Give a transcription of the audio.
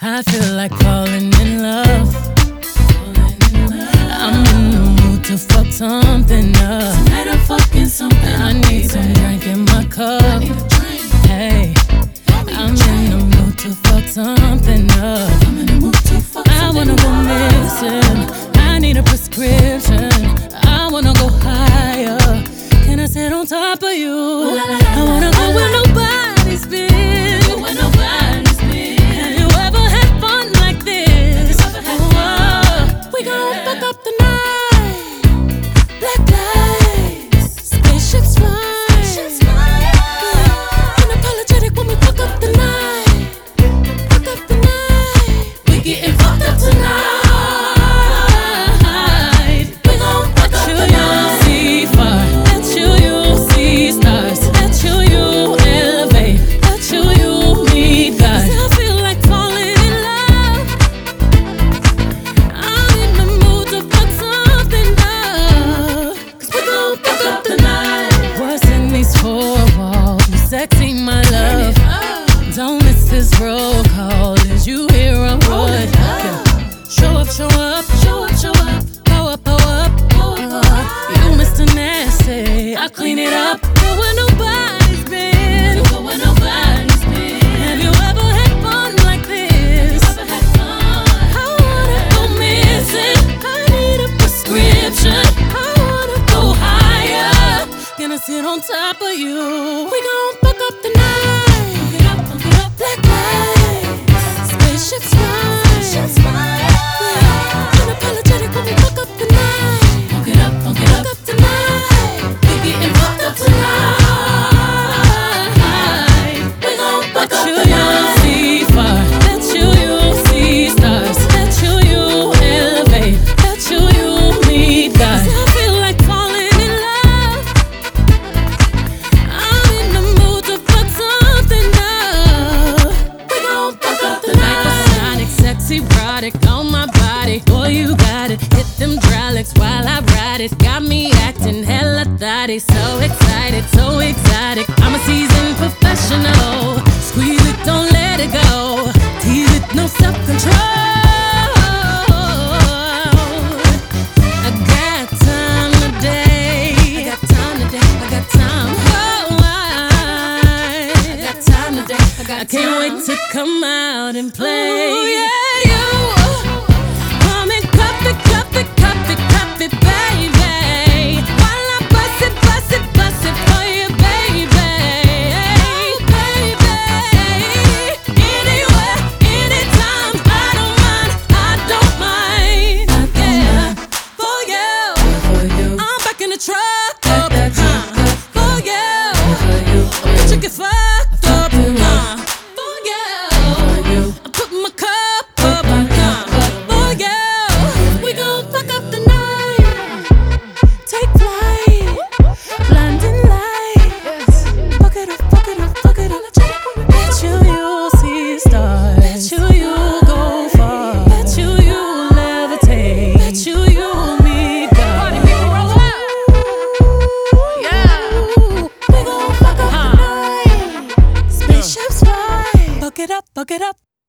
I feel like falling in love. I'm in the mood to fuck something up. Tonight I'm fucking something. I need some drink in my cup. Hey, I'm in the mood to fuck something up. I'm in the mood to fuck I wanna go missing. I need a prescription. I wanna go higher. Can I sit on top of you? I wanna go where nobody's been. where nobody's been. Have you ever had fun like this? We gon' fuck up the night. Black lights, spaceships fly. Unapologetic when we fuck up the night. Fuck up the night. We getting fucked up tonight. We gon' fuck up the night. See far, let you see stars, let you elevate, let you meet God. 'Cause I feel like falling in love. I'm in the mood to fuck something up. 'Cause we gon' fuck up the night. What's in these four walls? You sexy, my love. Don't miss this roll call. Did you hear a word? Show up, show up, show up, show up. Pow up, pow up, pow up. You Mr. Nasty, I clean it up. Go where nobody's been. Go where nobody's been. Have you ever had fun like this? Ever had fun? I wanna go missing. I need a prescription. I wanna go higher. Gonna sit on top of you. We gon' fuck up the night. Funk it up. Black lights, spaceships fly. Unapologetic when we fuck up the night. Funk it up, funk it Fuck up. up the night. We getting fucked up tonight. We gon' fuck up the night. See far, let you see stars, let you elevate, let you meet God. 'Cause I feel like falling in love. I'm in the mood to fuck something up. We gon' fuck up the night. Hypersonic, sexy, erotic on my body. Boy, you got it. Hit them drylicks while I ride it. Got me acting hella thotty. So excited, so exotic. I'm a seasoned professional. Squeeze it, don't let it go. Tease it, no self-control. I got time today. I got time today. I got time. Oh, I got time today. I can't wait to come out and play. Ooh, yeah.